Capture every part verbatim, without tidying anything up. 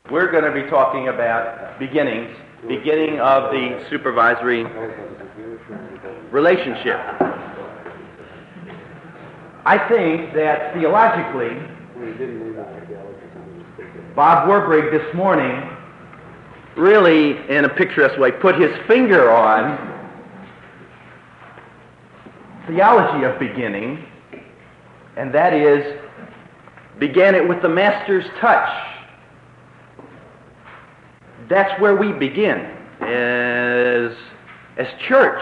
We're going to be talking about beginnings, beginning of the supervisory relationship. I think that theologically, Bob Warbrigg this morning really, in a picturesque way, put his finger on theology of beginning, and that is, began it with the Master's touch. That's where we begin as, as church.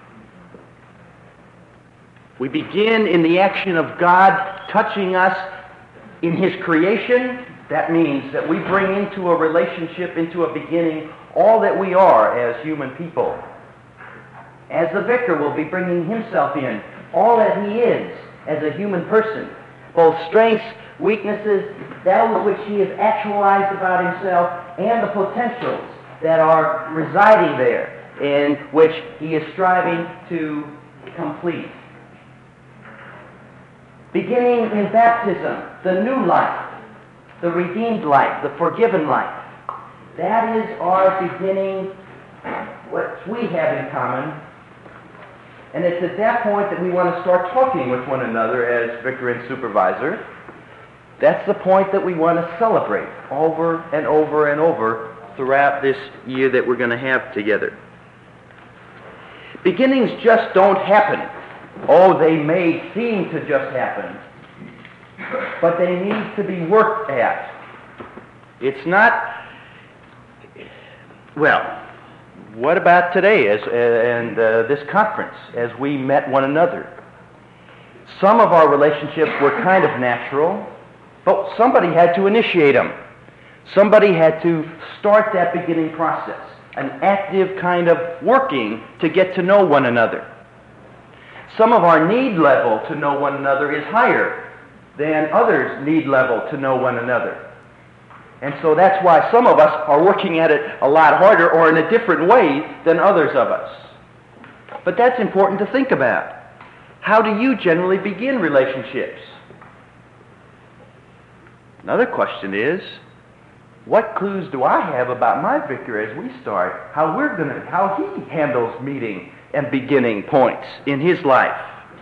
We begin in the action of God touching us in His creation. That means that we bring into a relationship, into a beginning, all that we are as human people. As the vicar will be bringing himself in, all that he is as a human person, both strengths, weaknesses, that which he has actualized about himself, and the potentials that are residing there, in which he is striving to complete. Beginning in baptism, the new life, the redeemed life, the forgiven life. That is our beginning, what we have in common. And it's at that point that we want to start talking with one another as vicar and supervisor. That's the point that we want to celebrate over and over and over throughout this year that we're going to have together. Beginnings just don't happen. Oh, they may seem to just happen, but they need to be worked at. It's not, well, what about today as, and uh, this conference as we met one another? Some of our relationships were kind of natural, but somebody had to initiate them. Somebody had to start that beginning process, an active kind of working to get to know one another. Some of our need level to know one another is higher than others' need level to know one another. And so that's why some of us are working at it a lot harder or in a different way than others of us. But that's important to think about. How do you generally begin relationships? Another question is, what clues do I have about my vicar as we start, how we're going to, how he handles meeting and beginning points in his life?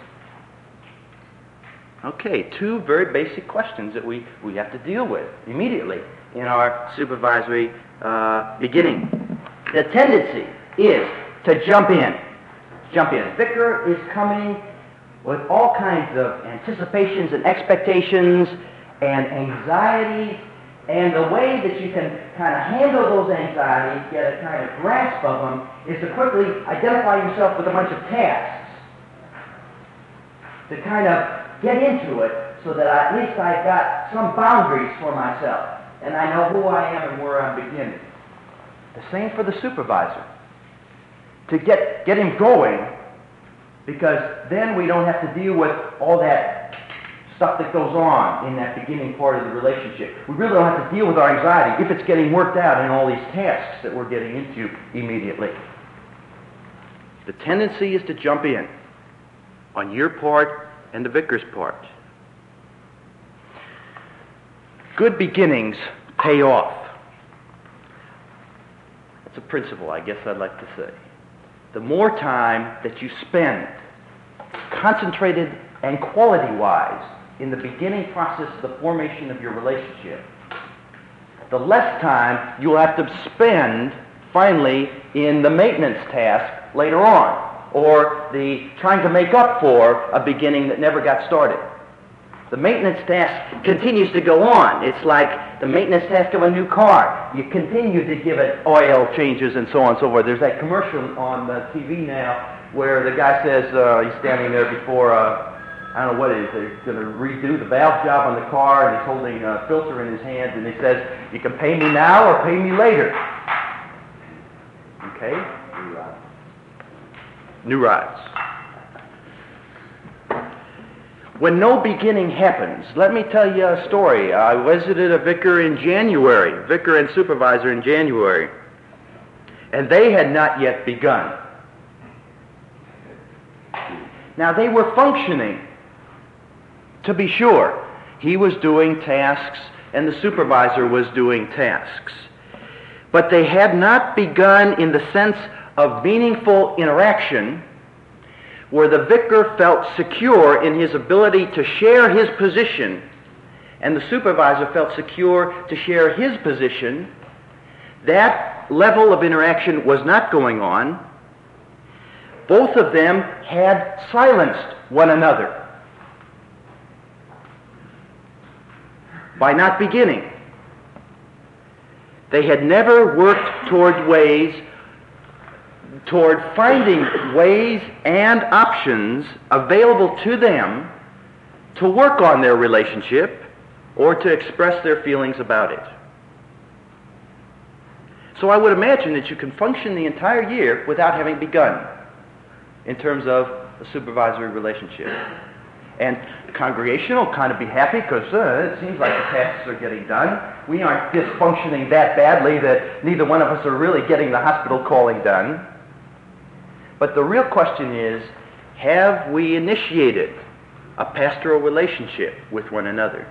Okay, two very basic questions that we, we have to deal with immediately in our supervisory uh, beginning. The tendency is to jump in. Jump in. Vicar is coming with all kinds of anticipations and expectations and anxieties, and the way that you can kind of handle those anxieties, get a kind of grasp of them, is to quickly identify yourself with a bunch of tasks. To kind of get into it so that at least I've got some boundaries for myself, and I know who I am and where I'm beginning. The same for the supervisor. To get, get him going, because then we don't have to deal with all that stuff that goes on in that beginning part of the relationship. We really don't have to deal with our anxiety if it's getting worked out in all these tasks that we're getting into immediately. The tendency is to jump in on your part and the vicar's part. Good beginnings pay off. That's a principle, I guess I'd like to say. The more time that you spend concentrated and quality-wise in the beginning process of the formation of your relationship, the less time you'll have to spend finally in the maintenance task later on, or the trying to make up for a beginning that never got started. The maintenance task continues to go on. It's like the maintenance task of a new car. You continue to give it oil changes and so on and so forth. There's that commercial on the T V now where the guy says, uh, he's standing there before a I don't know what it is. They're going to redo the valve job on the car, and he's holding a filter in his hand, and he says, you can pay me now or pay me later. Okay? New rods. New rods. When no beginning happens, let me tell you a story. I visited a vicar in January, vicar and supervisor in January, and they had not yet begun. Now, they were functioning. To be sure, he was doing tasks and the supervisor was doing tasks. But they had not begun in the sense of meaningful interaction where the vicar felt secure in his ability to share his position and the supervisor felt secure to share his position. That level of interaction was not going on. Both of them had silenced one another by not beginning. They had never worked toward ways, toward finding ways and options available to them to work on their relationship or to express their feelings about it. So I would imagine that you can function the entire year without having begun in terms of a supervisory relationship. And the congregation will kind of be happy because uh, it seems like the tasks are getting done. We aren't dysfunctioning that badly that neither one of us are really getting the hospital calling done. But the real question is, have we initiated a pastoral relationship with one another?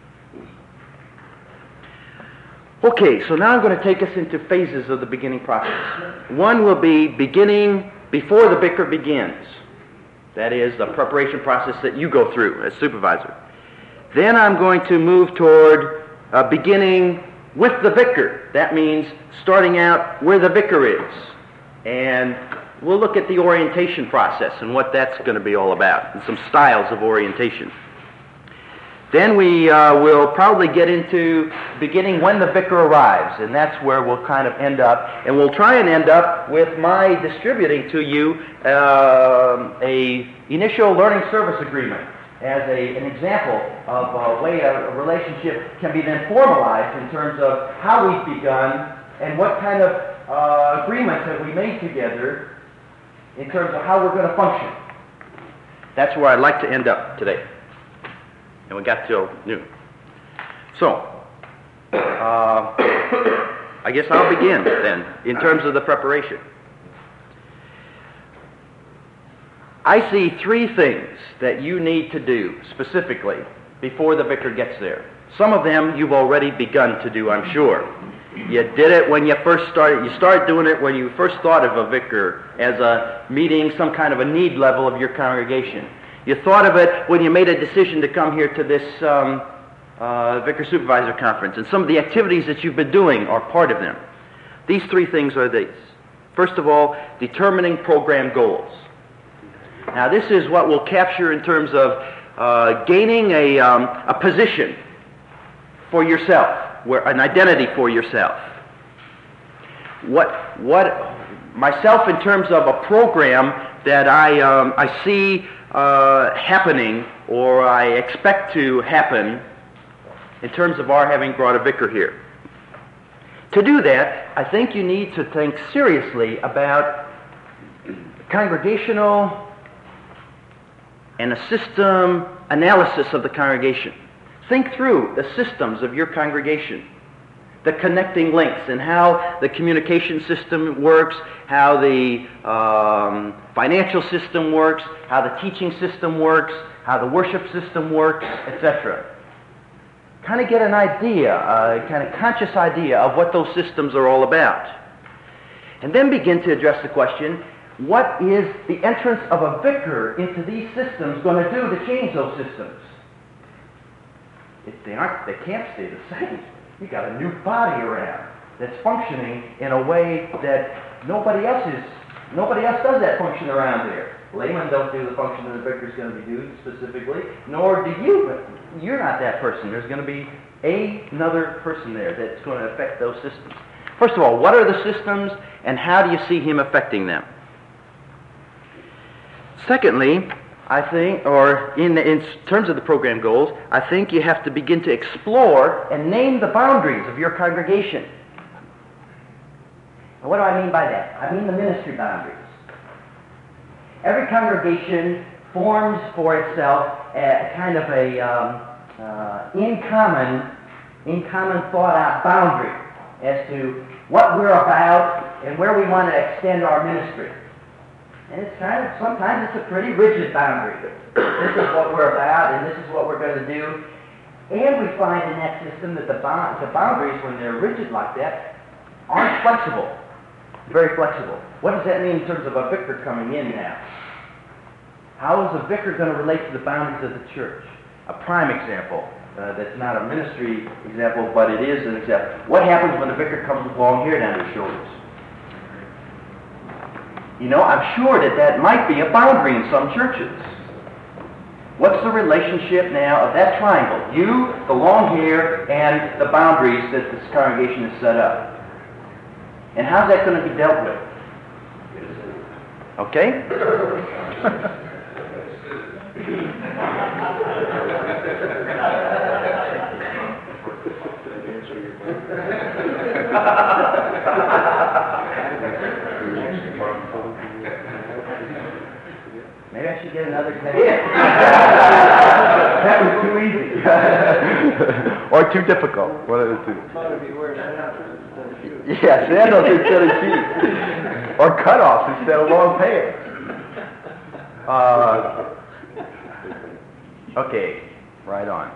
Okay, so now I'm going to take us into phases of the beginning process. One will be beginning before the vicar begins. That is the preparation process that you go through as supervisor. Then I'm going to move toward uh, beginning with the vicar. That means starting out where the vicar is. And we'll look at the orientation process and what that's going to be all about, and some styles of orientation. Then we uh, will probably get into beginning when the vicar arrives, and that's where we'll kind of end up. And we'll try and end up with my distributing to you uh, a initial learning service agreement as a, an example of a way a, a relationship can be then formalized in terms of how we've begun and what kind of uh, agreements have we made together in terms of how we're going to function. That's where I'd like to end up today. And we got till noon. So, uh, I guess I'll begin then in terms of the preparation. I see three things that you need to do specifically before the vicar gets there. Some of them you've already begun to do, I'm sure. You did it when you first started. You started doing it when you first thought of a vicar as a meeting some kind of a need level of your congregation. You thought of it when you made a decision to come here to this um, uh, Vicar Supervisor Conference, and some of the activities that you've been doing are part of them. These three things are these. First of all, determining program goals. Now, this is what we'll capture in terms of uh, gaining a, um, a position for yourself, where, an identity for yourself. What, what myself in terms of a program that I, um, I see Uh, happening, or I expect to happen, in terms of our having brought a vicar here. To do that, I think you need to think seriously about congregational and a system analysis of the congregation. Think through the systems of your congregation, the connecting links, and how the communication system works, how the um, financial system works, how the teaching system works, how the worship system works, et cetera. Kind of get an idea, a kind of conscious idea of what those systems are all about. And then begin to address the question, what is the entrance of a vicar into these systems going to do to change those systems? If they aren't, they can't stay the same. You got a new body around that's functioning in a way that nobody else is. Nobody else does that function around there. Laymen don't do the function that the vicar's going to be doing specifically, nor do you. But you're not that person. There's going to be a, another person there that's going to affect those systems. First of all, what are the systems, and how do you see him affecting them? Secondly, I think, or in, in terms of the program goals, I think you have to begin to explore and name the boundaries of your congregation. And what do I mean by that? I mean the ministry boundaries. Every congregation forms for itself a kind of a um, uh, in common, in common thought out boundary as to what we're about and where we want to extend our ministry. And it's kind of, sometimes it's a pretty rigid boundary. This is what we're about, and this is what we're going to do. And we find in that system that the, bond, the boundaries, when they're rigid like that, aren't flexible. Very flexible. What does that mean in terms of a vicar coming in now? How is a vicar going to relate to the boundaries of the church? A prime example, uh, that's not a ministry example, but it is an example. What happens when a vicar comes with long hair down his shoulders? You know, I'm sure that that might be a boundary in some churches. What's the relationship now of that triangle? You, the long hair, and the boundaries that this congregation has set up. And how's that going to be dealt with? Okay? Maybe I should get another test. That was too easy. Or too difficult. One of the two. Yeah, sandals instead of shoes. Or cutoffs instead of long pants. Uh, okay, right on.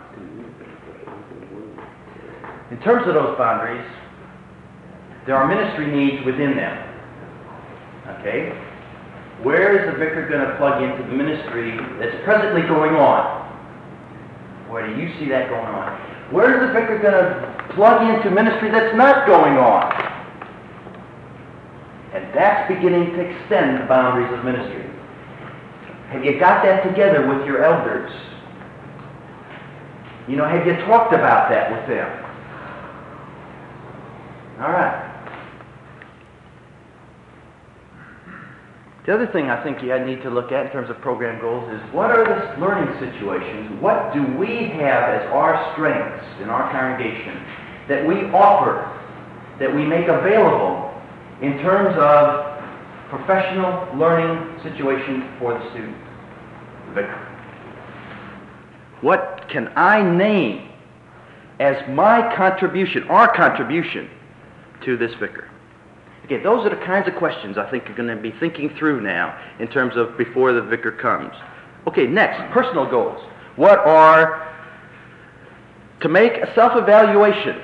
In terms of those boundaries, there are ministry needs within them. Okay? Where is the vicar going to plug into the ministry that's presently going on? Where do you see that going on? Where is the vicar going to plug into ministry that's not going on? And that's beginning to extend the boundaries of ministry. Have you got that together with your elders? You know, have you talked about that with them? All right. The other thing I think you need to look at in terms of program goals is what are the learning situations? What do we have as our strengths in our congregation that we offer, that we make available in terms of professional learning situations for the student, the vicar? What can I name as my contribution, our contribution to this vicar? Okay, those are the kinds of questions I think you're going to be thinking through now in terms of before the vicar comes. Okay, next, personal goals. What are, to make a self-evaluation,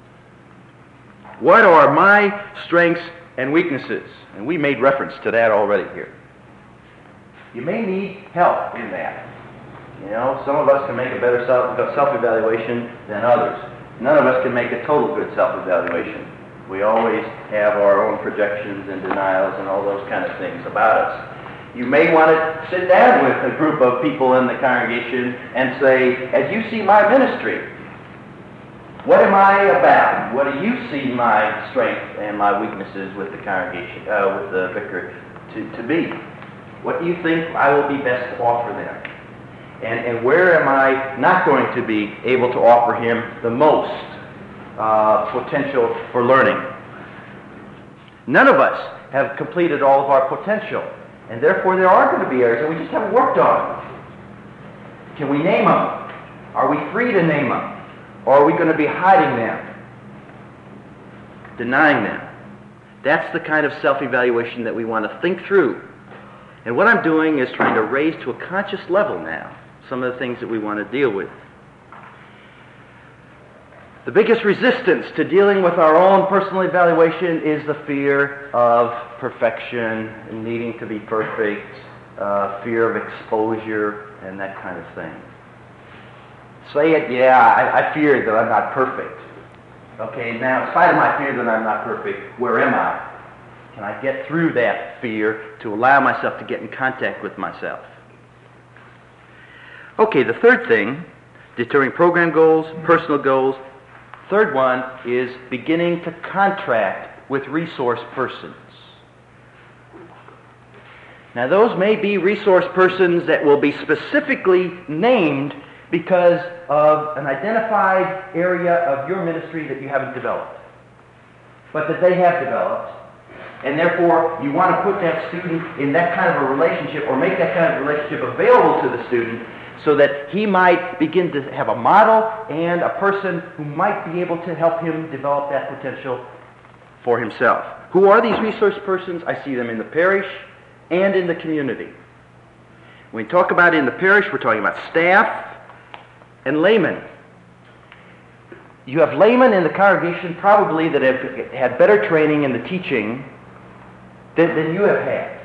what are my strengths and weaknesses? And we made reference to that already here. You may need help in that. You know, some of us can make a better self- self-evaluation than others. None of us can make a total good self-evaluation. We always have our own projections and denials and all those kind of things about us. You may want to sit down with a group of people in the congregation and say, as you see my ministry, what am I about? What do you see my strengths and my weaknesses with the congregation, uh, with the vicar to, to be? What do you think I will be best to offer them? And, and where am I not going to be able to offer him the most uh, potential for learning? None of us have completed all of our potential, and therefore there are going to be areas that we just haven't worked on. Can we name them? Are we free to name them? Or are we going to be hiding them? Denying them? That's the kind of self-evaluation that we want to think through. And what I'm doing is trying to raise to a conscious level now some of the things that we want to deal with. The biggest resistance to dealing with our own personal evaluation is the fear of perfection, and needing to be perfect, uh, fear of exposure, and that kind of thing. Say it, yeah, I, I fear that I'm not perfect. Okay, now, in spite of my fear that I'm not perfect, where am I? Can I get through that fear to allow myself to get in contact with myself? Okay, the third thing, determining program goals, personal goals. Third one is beginning to contract with resource persons. Now, those may be resource persons that will be specifically named because of an identified area of your ministry that you haven't developed, but that they have developed, and therefore you want to put that student in that kind of a relationship, or make that kind of relationship available to the student so that he might begin to have a model and a person who might be able to help him develop that potential for himself. Who are these resource persons? I see them in the parish and in the community. When we talk about in the parish, we're talking about staff and laymen. you have laymen in the congregation probably that have had better training in the teaching than, than you have had.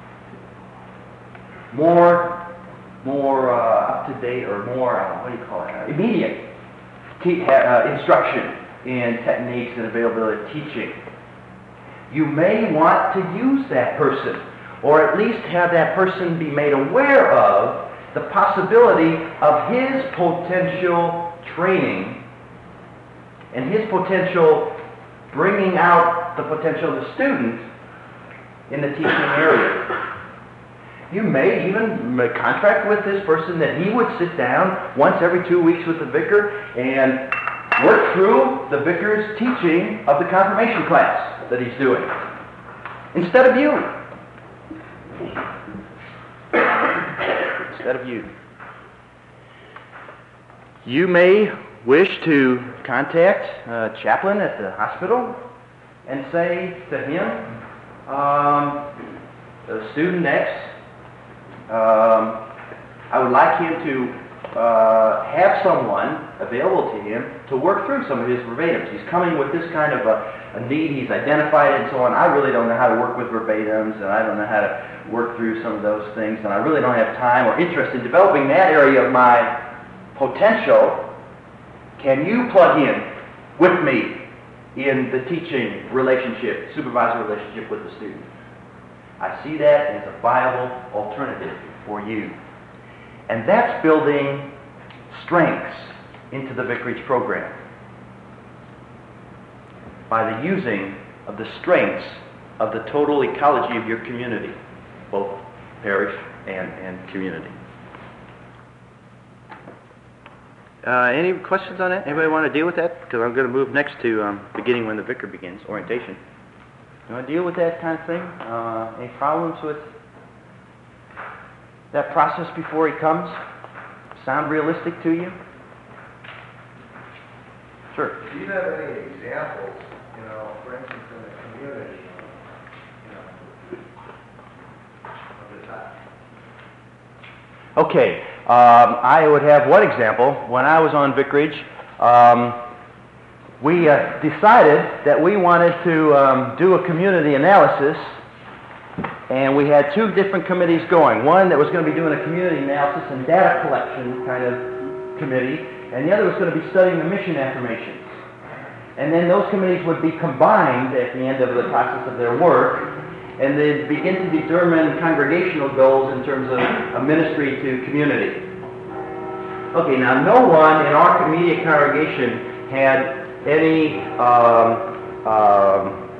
More, more uh, up-to-date or more, uh, what do you call it, uh, immediate te- uh, instruction in techniques and availability of teaching. You may want to use that person, or at least have that person be made aware of the possibility of his potential training and his potential bringing out the potential of the student in the teaching area. You may even contract with this person that he would sit down once every two weeks with the vicar and work through the vicar's teaching of the confirmation class that he's doing, instead of you. Instead of you. You may wish to contact a chaplain at the hospital and say to him, um, uh, student X, um, I would like him to uh, have someone available to him to work through some of his verbatims. He's coming with this kind of a, a need, he's identified it and so on. I really don't know how to work with verbatims, and I don't know how to work through some of those things, and I really don't have time or interest in developing that area of my potential. Can you plug in with me in the teaching relationship, supervisor relationship with the student? I see that as a viable alternative for you. And that's building strengths into the vicarage program by the using of the strengths of the total ecology of your community, both parish and, and community. Uh, any questions on that? Anybody want to deal with that? Because I'm going to move next to um, beginning when the vicar begins, orientation. You want to deal with that kind of thing? Uh, any problems with that process before he comes? Sound realistic to you? Sure. Do you have any examples, you know, for instance, in the community, you know, of the time? Okay. Um, I would have one example. When I was on vicarage, um, we uh, decided that we wanted to um, do a community analysis, and we had two different committees going. One that was going to be doing a community analysis and data collection kind of committee, and the other was going to be studying the mission affirmations. And then those committees would be combined at the end of the process of their work, and they'd begin to determine congregational goals in terms of a ministry to community. Okay, now no one in our immediate congregation had any, um, um,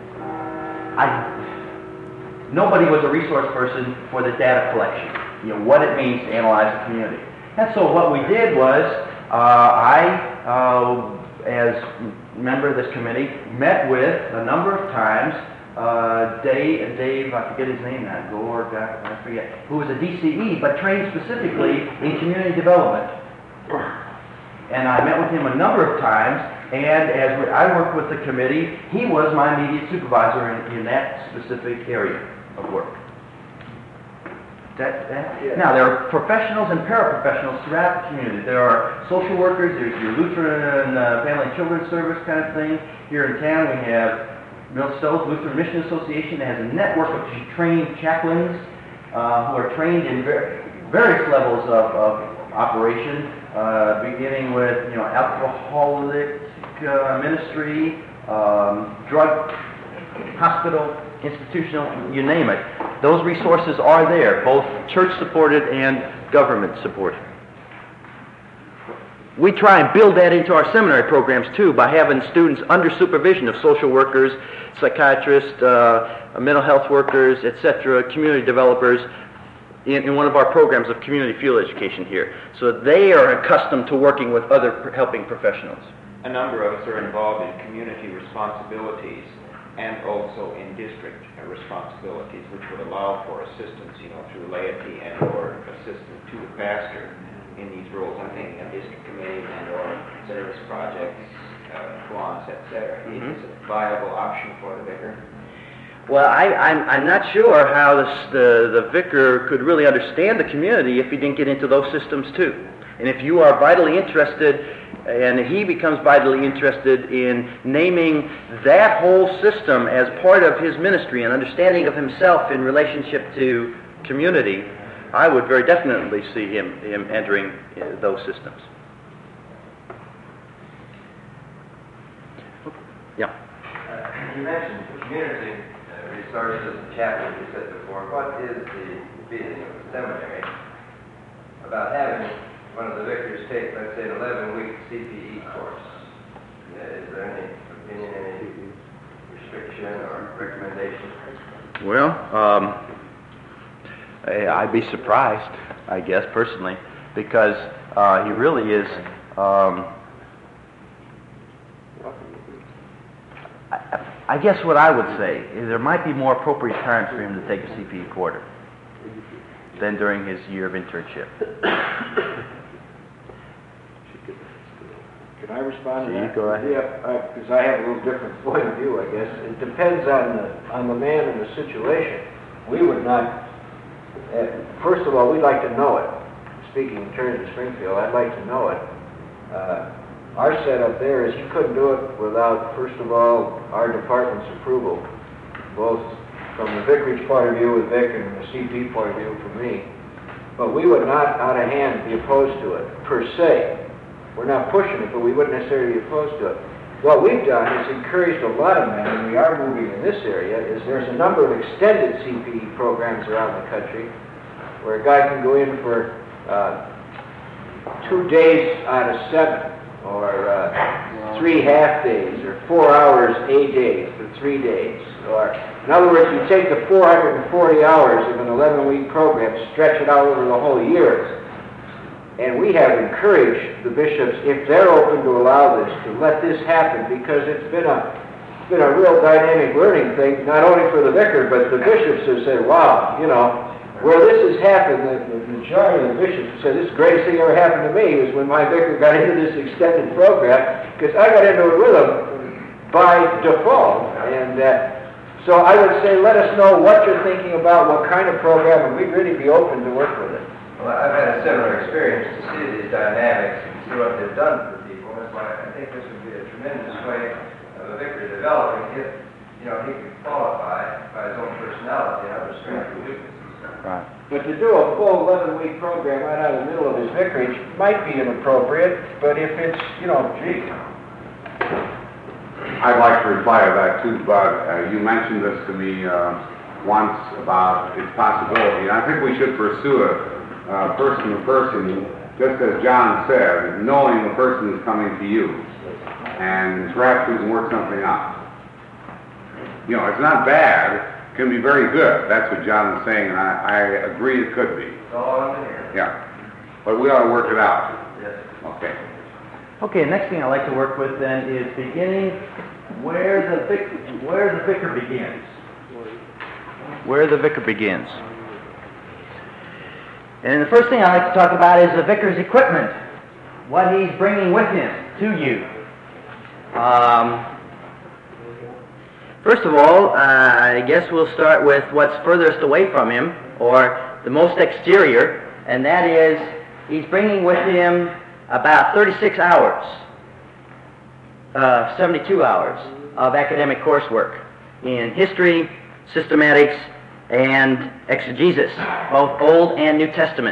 I, nobody was a resource person for the data collection, you know, what it means to analyze the community. And so what we did was, uh, I, uh, as member of this committee, met with a number of times Uh, Dave, Dave, I forget his name now, Gore, I forget, who was a D C E, but trained specifically in community development. And I met with him a number of times, and as we, I worked with the committee, he was my immediate supervisor in, in that specific area of work. That, that? Yeah. Now, there are professionals and paraprofessionals throughout the community. There are social workers, there's your Lutheran uh, Family and Children's Service kind of thing. Here in town we have Mill Stowe Lutheran Mission Association that has a network of trained chaplains uh, who are trained in ver- various levels of, of operation, uh, beginning with, you know, alcoholic uh, ministry, um, drug, hospital, institutional, you name it. Those resources are there, both church-supported and government-supported. We try and build that into our seminary programs, too, by having students under supervision of social workers, psychiatrists, uh, mental health workers, et cetera, community developers, in, in one of our programs of community field education here. So they are accustomed to working with other pr- helping professionals. A number of us are involved in community responsibilities and also in district responsibilities, which would allow for assistance, you know, through laity and or assistance to the pastor in these roles. I'm thinking of district committees and or service projects, uh, quants, et cetera. Mm-hmm. Is it a viable option for the vicar? Well, I, I'm, I'm not sure how this, the, the vicar could really understand the community if he didn't get into those systems too. And if you are vitally interested, and he becomes vitally interested in naming that whole system as part of his ministry and understanding of himself in relationship to community, I would very definitely see him, him entering uh, those systems. Yeah. Uh, you mentioned community uh, resources and chapels, you said before. What is the feeling of the seminary about having one of the vicars take, let's say, an eleven-week C P E course? Uh, is there any opinion, any restriction or recommendation? Well, um, I- I'd be surprised, I guess, personally, because uh, he really is... Um, I, I guess what I would say is there might be more appropriate times for him to take a C P E quarter than during his year of internship. Can I respond to Gee, that? go ahead. Yeah, because I have a little different point of view, I guess. It depends on the, on the man and the situation. We would not, uh, first of all, we'd like to know it. Speaking in terms of Springfield, I'd like to know it. Uh, our setup there is he couldn't do it without, first of all, our department's approval, both from the vicarage point of view with Vic and the C P point of view for me. But we would not, out of hand, be opposed to it, per se. We're not pushing it, but we wouldn't necessarily be opposed to it. What we've done is encouraged a lot of men, and we are moving in this area, is there's a number of extended C P E programs around the country where a guy can go in for uh, two days out of seven, or uh, three half days, or four hours, eight days for three days. Or, in other words, you take the four hundred forty hours of an eleven-week program, stretch it out over the whole year. And we have encouraged the bishops, if they're open to allow this, to let this happen, because it's been a it's been a real dynamic learning thing, not only for the vicar, but the bishops have said, wow, you know, where this has happened, the, the majority of the bishops have said, this is the greatest thing ever happened to me was when my vicar got into this extended program, because I got into it with him by default. And uh, so I would say, let us know what you're thinking about, what kind of program, and we'd really be open to work with it. Well, I've had a similar experience to see these dynamics and see what they've done for people. That's why I think this would be a tremendous way of a vicar developing if, you know, he could qualify by his own personality and other strengths and weaknesses. Right. But to do a full eleven-week program right out of the middle of his vicarage might be inappropriate, but if it's, you know, gee. I'd like to reply to that too, Bud. Uh, you mentioned this to me uh, once about its possibility, and I think we should pursue it uh, person to person, just as John said, knowing the person is coming to you, and perhaps we can work something out. You know, it's not bad. It can be very good. That's what John is saying, and I, I agree it could be. That's all I'm hearing. Yeah. But we ought to work it out. Yes. Okay. Okay, next thing I'd like to work with then is beginning where the vic- where the vicar begins. Where the vicar begins. And the first thing I'd like to talk about is the vicar's equipment, what he's bringing with him to you. Um, first of all, uh, I guess we'll start with what's furthest away from him, or the most exterior, and that is he's bringing with him about thirty-six hours, uh, seventy-two hours of academic coursework in history, systematics, and exegesis, both Old and New Testament.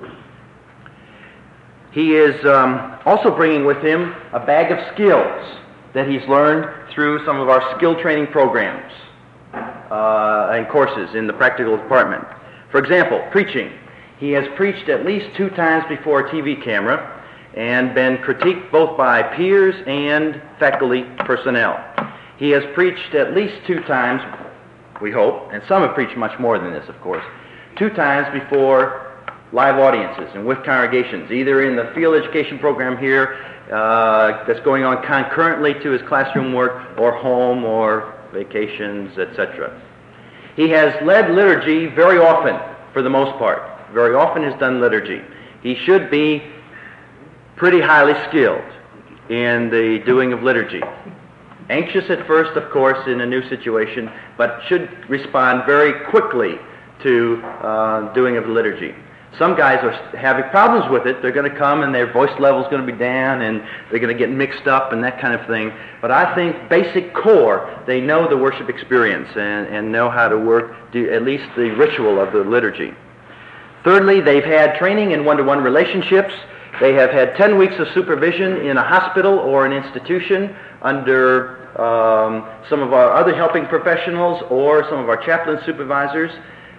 He is um, also bringing with him a bag of skills that he's learned through some of our skill training programs uh, and courses in the practical department. For example, preaching. He has preached at least two times before a T V camera and been critiqued both by peers and faculty personnel. He has preached at least two times, we hope, and some have preached much more than this, of course, two times before live audiences and with congregations, either in the field education program here uh, that's going on concurrently to his classroom work, or home, or vacations, et cetera. He has led liturgy very often, for the most part. Very often has done liturgy. He should be pretty highly skilled in the doing of liturgy. Anxious at first, of course, in a new situation, but should respond very quickly to uh, doing of the liturgy. Some guys are having problems with it. They're going to come and their voice level is going to be down and they're going to get mixed up and that kind of thing. But I think basic core, they know the worship experience and, and know how to work, do at least the ritual of the liturgy. Thirdly, they've had training in one-to-one relationships. They have had ten weeks of supervision in a hospital or an institution under um, some of our other helping professionals or some of our chaplain supervisors.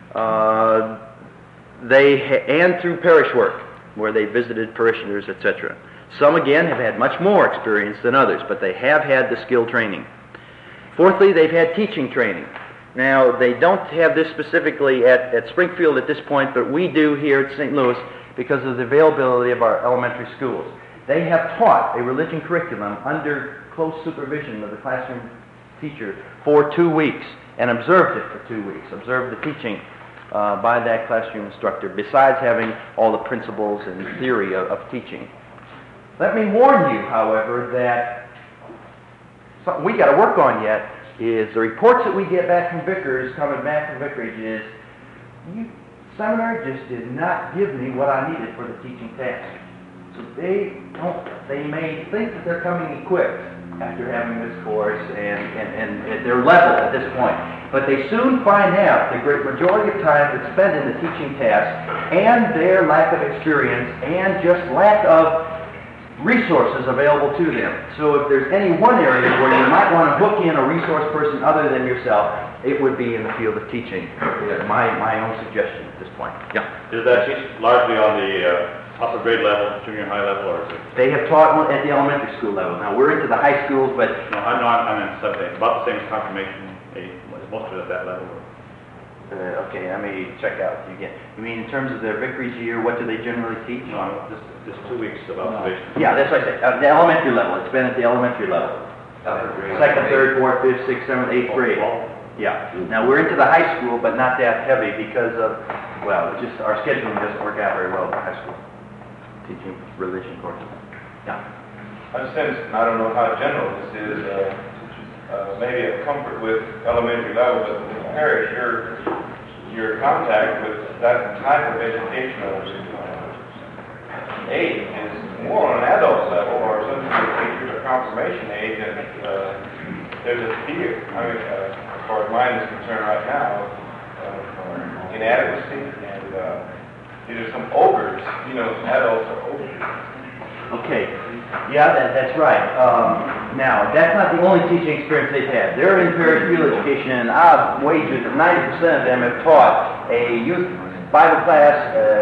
Uh, They ha- and through parish work, where they visited parishioners, et cetera. Some, again, have had much more experience than others, but they have had the skill training. Fourthly, they've had teaching training. Now, they don't have this specifically at, at Springfield at this point, but we do here at Saint Louis because of the availability of our elementary schools. They have taught a religion curriculum under close supervision of the classroom teacher for two weeks and observed it for two weeks, observed the teaching Uh, by that classroom instructor, besides having all the principles and theory of, of teaching. Let me warn you, however, that something we got to work on yet is the reports that we get back from vicars, coming back from vicarage, is you, seminary just did not give me what I needed for the teaching task. So they don't, they may think that they're coming equipped after having this course and, and, and at their level at this point. But they soon find out the great majority of time that's spent in the teaching task and their lack of experience and just lack of resources available to them. So if there's any one area where you might want to hook in a resource person other than yourself, it would be in the field of teaching. My, my own suggestion at this point. Yeah. Is that teach largely on the uh, upper grade level, junior high level, or is it? They have taught at the elementary school level. Now we're into the high schools, but No, I'm not, I'm in seventh, about the same as confirmation. Most of it at that level. Uh, okay, let me check out again. You mean in terms of their vicarage year, what do they generally teach? No, I'm just, just two weeks of observation. Yeah, that's what I said. Uh, the elementary level. It's been at the elementary level. Second, third, fourth, fifth, sixth, seventh, eighth grade. Yeah. Now we're into the high school, but not that heavy because of, well, it's just our scheduling doesn't work out very well at the high school. Teaching religion courses. Yeah. I sense, I don't know how general this is, uh, Uh, maybe a comfort with elementary level, but in the parish, your your contact with that type of educational uh, age is more on an adult level, or something that teachers are confirmation age, and uh, there's a fear. I mean, uh, as far as mine is concerned right now, uh, inadequacy, and uh, these are some ogres. You know, adults are ogres. Okay. Yeah, that, that's right. Um, now, that's not the only teaching experience they've had. They're in parish field education, and I've wagered that ninety percent of them have taught a youth Bible class,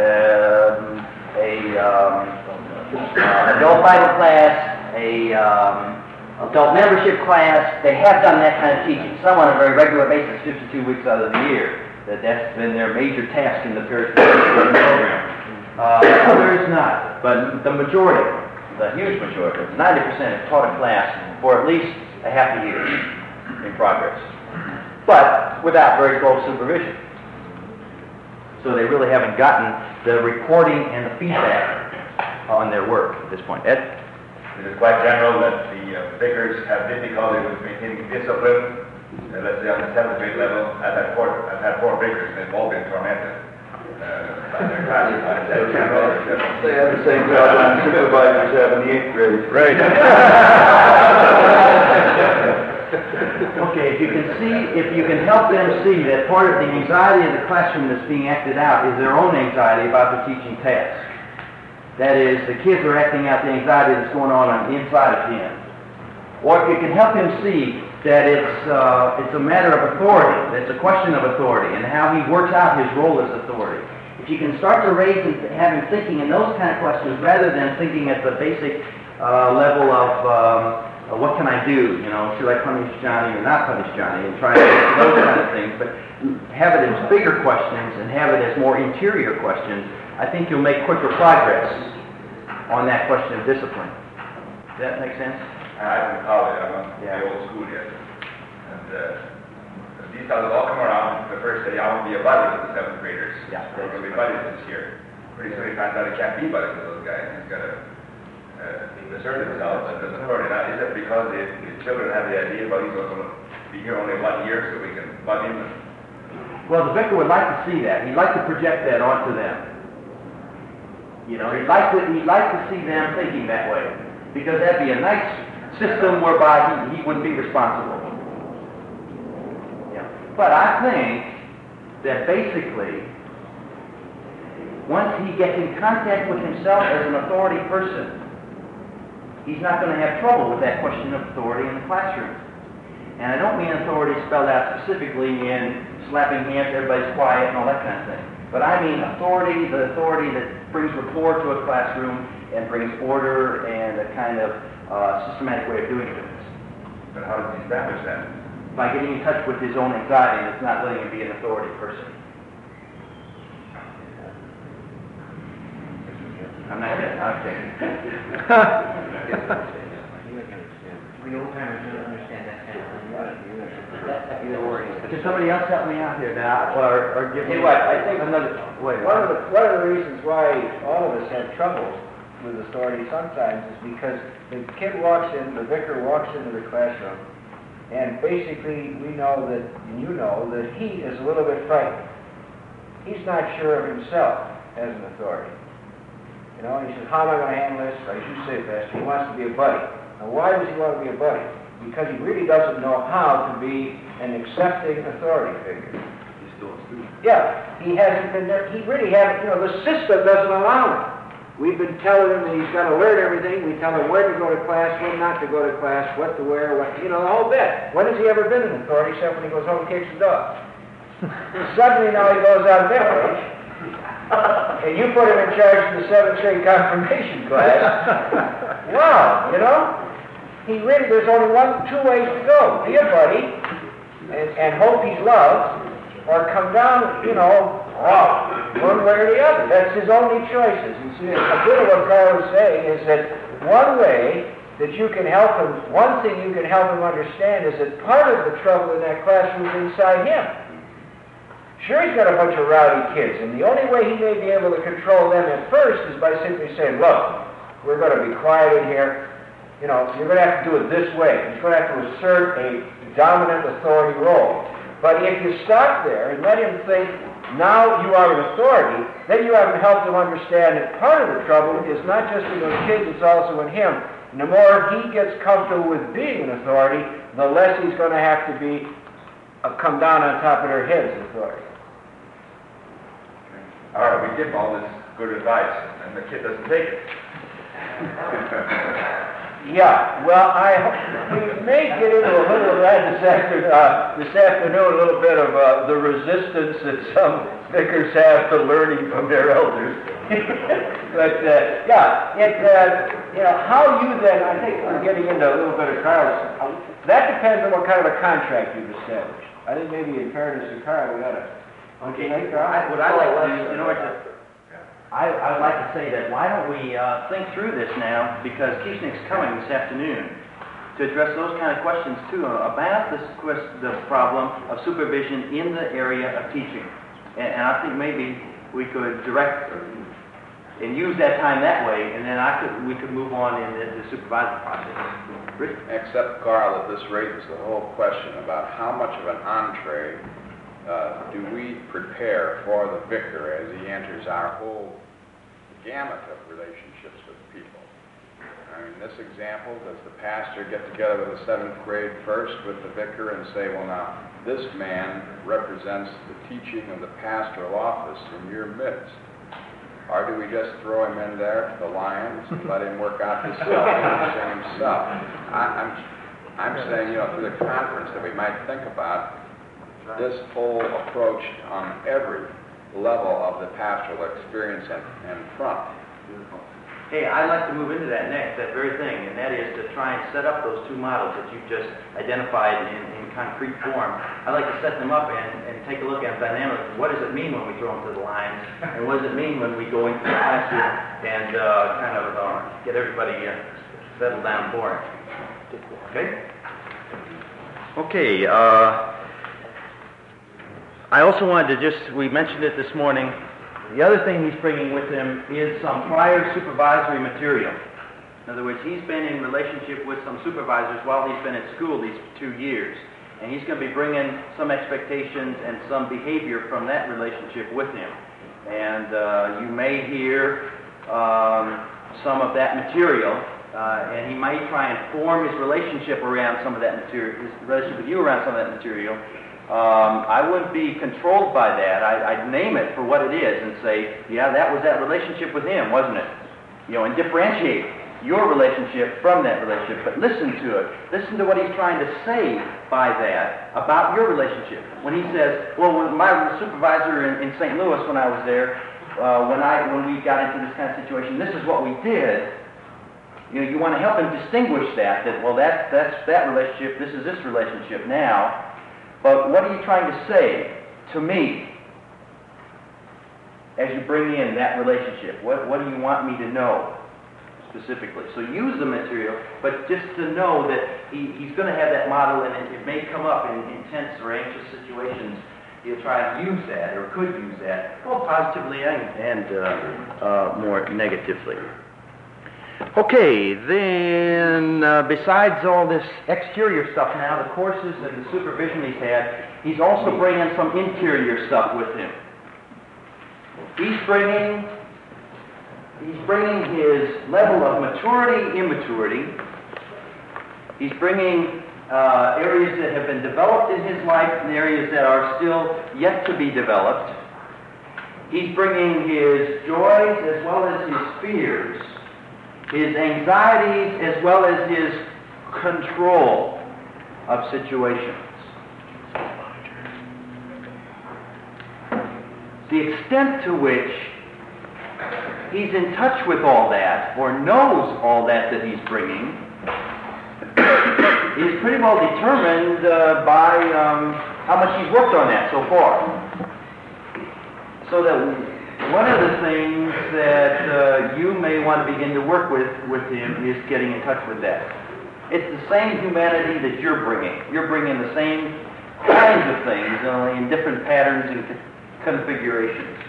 uh, a um, uh, adult Bible class, a um, adult membership class. They have done that kind of teaching, some on a very regular basis, fifty-two weeks out of the year. That that's been their major task in the parish field education program. Uh, others not, but the majority. The huge majority, ninety percent, have taught a class for at least a half a year in progress, but without very close supervision. So they really haven't gotten the reporting and the feedback on their work at this point. Ed? It is quite general that the uh, vicars have difficulty with maintaining discipline. Uh, let's say on the seventh grade level, I've had four, I've had four vicars, and they've all been tormented. Uh, by their classes. They have the same job on supervisors have in the eighth grade. Right. Okay, if you can see, if you can help them see that part of the anxiety in the classroom that's being acted out is their own anxiety about the teaching task. That is, the kids are acting out the anxiety that's going on on the inside of him. Or if you can help him see that it's uh, it's a matter of authority, that it's a question of authority, and how he works out his role as authority. If you can start to raise and have him thinking in those kind of questions rather than thinking at the basic uh, level of um, uh, what can I do, you know, should I punish Johnny or not punish Johnny, and try to answer those kind of things, but have it as bigger questions and have it as more interior questions, I think you'll make quicker progress on that question of discipline. Does that make sense? I'm in college, I'm not Yeah. the old school yet. And uh, these fellows all come around the first day, I want to be a buddy with the seventh graders. Yeah. We're going to be buddies this year. Pretty soon he finds out he can't be buddies with those guys. He's got to uh, assert himself as an authority. Now, is that because the, the children have the idea, well, he's going to be here only one year, so we can plug him? Well, the vicar would like to see that. He'd like to project that onto them. You know, he'd like to, he'd like to see them thinking that way, because that'd be a nice system whereby he, he wouldn't be responsible. Yeah. But I think that basically, once he gets in contact with himself as an authority person, he's not going to have trouble with that question of authority in the classroom. And I don't mean authority spelled out specifically in slapping hands, everybody's quiet, and all that kind of thing. But I mean authority, the authority that brings rapport to a classroom and brings order and a kind of uh, systematic way of doing things. But how does he establish that? By getting in touch with his own anxiety that's not letting him be an authority person. I'm not kidding. I'm kidding. We old timers don't understand that kind of thing. Can somebody else help me out here now, or, or give me Hey, what, I think another? Wait. One of the, one of the reasons why all of us have trouble with authority sometimes is because the kid walks in, the vicar walks into the classroom, and basically we know that, and you know, that he is a little bit frightened. He's not sure of himself as an authority. You know, he says, how am I going to handle this? As you say, Pastor, he wants to be a buddy. Now, why does he want to be a buddy? Because he really doesn't know how to be an accepting authority figure. He's still a student. Yeah, he hasn't been there. He really hasn't, you know, the system doesn't allow him. We've been telling him that he's got to learn everything. We tell him where to go to class, when not to go to class, what to wear, what, you know, the whole bit. When has he ever been an authority except when he goes home and kicks the dog? Suddenly now he goes out of middle age, and you put him in charge of the seventh grade confirmation class. Wow, you know? He really, there's only one, two ways to go. Be a buddy and, and hope he's loved, or come down, you know, one way or the other. That's his only choices. And see, a bit of what Carl was saying is that one way that you can help him, one thing you can help him understand is that part of the trouble in that classroom is inside him. Sure, he's got a bunch of rowdy kids, and the only way he may be able to control them at first is by simply saying, look, we're going to be quiet in here. You know, you're going to have to do it this way. He's going to have to assert a dominant authority role. But if you stop there and let him think, now you are an authority, then you haven't helped him understand that part of the trouble is not just in those kids, it's also in him. And the more he gets comfortable with being an authority, the less he's going to have to be uh, come down on top of their heads authority. All right, we give all this good advice, and the kid doesn't take it. Yeah, well, I we may get into a little of that this, after, uh, this afternoon, a little bit of uh, the resistance that some vicars have to learning from their elders. But, uh, yeah, it, uh, you know, how you then, I think we're getting into a little bit of Carl's, uh, that depends on what kind of a contract you've established. I think maybe in fairness to Carl, we ought to, Okay, I, what I'd like to do, in order to, I, I'd like to say that why don't we uh, think through this now, because Kieschnick's coming this afternoon to address those kind of questions too, about this quest, the problem of supervision in the area of teaching. And, and I think maybe we could direct and use that time that way, and then I could, we could move on in the, the supervisory process. Rich? Except, Carl, that this raises the whole question about how much of an entree Uh, do we prepare for the vicar as he enters our whole gamut of relationships with people? I mean, in this example, does the pastor get together with the seventh grade first with the vicar and say, well, now, this man represents the teaching of the pastoral office in your midst? Or do we just throw him in there to the lions and let him work out his salvation himself? I, I'm, I'm saying, you know, through the conference that we might think about this whole approach on every level of the pastoral experience and, and front. Hey, I'd like to move into that next, that very thing, and that is to try and set up those two models that you've just identified in, in concrete form. I'd like to set them up and, and take a look at dynamics. What does it mean when we throw them to the lines? And what does it mean when we go into the classroom and uh, kind of uh, get everybody uh, settled down for it? Okay? Okay, uh... I also wanted to just, we mentioned it this morning, the other thing he's bringing with him is some prior supervisory material. In other words, he's been in relationship with some supervisors while he's been at school these two years. And he's going to be bringing some expectations and some behavior from that relationship with him. And uh, you may hear um, some of that material, uh, and he might try and form his relationship around some of that material, his relationship with you around some of that material. Um, I wouldn't be controlled by that. I, I'd name it for what it is and say, yeah, that was that relationship with him, wasn't it? You know, and differentiate your relationship from that relationship, but listen to it. Listen to what he's trying to say by that about your relationship. When he says, well, when my supervisor in, in Saint Louis, when I was there, uh, when I when we got into this kind of situation, this is what we did. You know, you want to help him distinguish that, that, well, that, that's that relationship, this is this relationship now. But what are you trying to say to me as you bring in that relationship? What, what do you want me to know specifically? So use the material, but just to know that he, he's going to have that model, and it, it may come up in intense or anxious situations. He'll try to use that, or could use that, both positively and, and uh, uh, more negatively. Okay, then uh, besides all this exterior stuff now, the courses and the supervision he's had, he's also bringing some interior stuff with him. He's bringing, he's bringing his level of maturity, immaturity. He's bringing uh, areas that have been developed in his life and areas that are still yet to be developed. He's bringing his joys as well as his fears, his anxieties as well as his control of situations. The extent to which he's in touch with all that, or knows all that that he's bringing, is pretty well determined uh, by um, how much he's worked on that so far. So that one of the things that uh, you may want to begin to work with with him is getting in touch with that. It's the same humanity that you're bringing. You're bringing the same kinds of things, only in different patterns and configurations.